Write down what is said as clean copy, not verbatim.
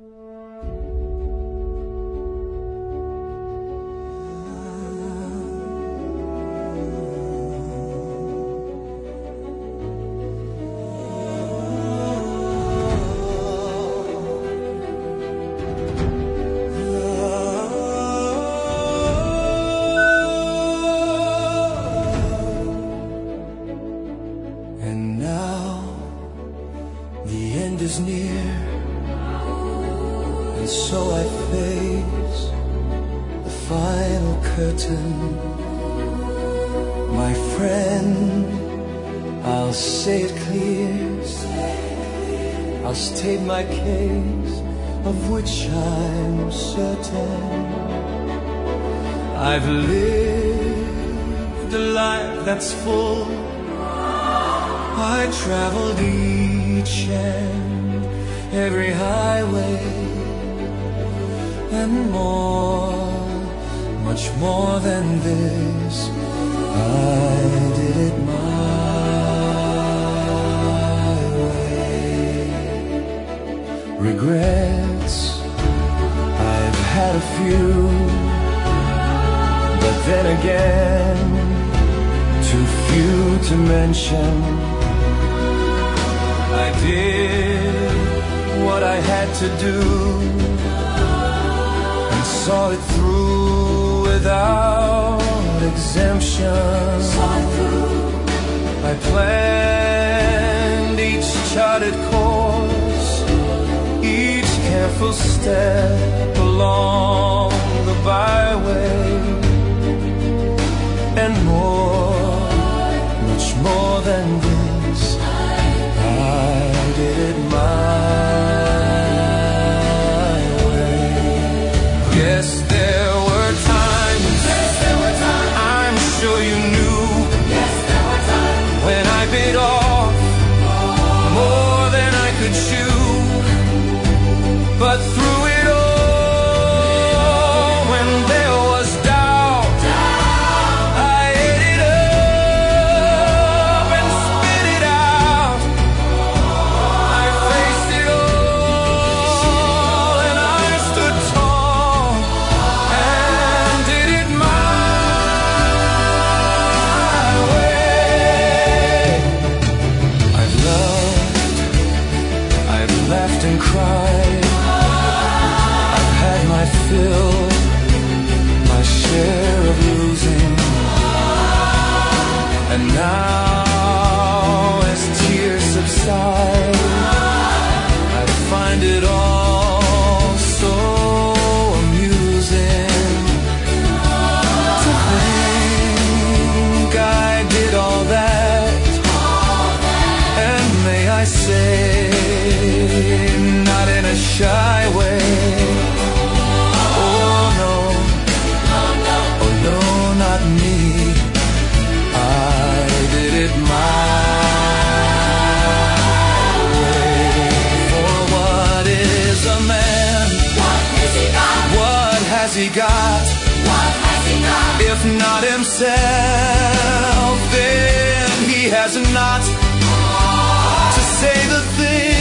And now the end is near, and so I face the final curtain. My friend, I'll say it clear, I'll state my case, of which I'm certain. I've lived a life that's full. I traveled each and every highway, and more, much more than this, I did it my way. Regrets, I've had a few, but then again, too few to mention. I did what I had to do, and saw it through without exemption. I planned each charted course, each careful step along the byway, and more, much more than this, I did it my way. Yes, there were times, I'm sure you knew, when I bit off more than I could chew. But through it all, when there was doubt, I ate it up and spit it out. I faced it all, and I stood tall and did it my way. I've loved, I've laughed and cried, I've had my fill, my share of losing. And now, as tears subside, I find it all so amusing to think I did all that, and may I say, not in a shy way. Oh no, oh no, not me. I did it my way. For what is a man? What has he got? What has he got? What has he got? If not himself, then he has not to say the thing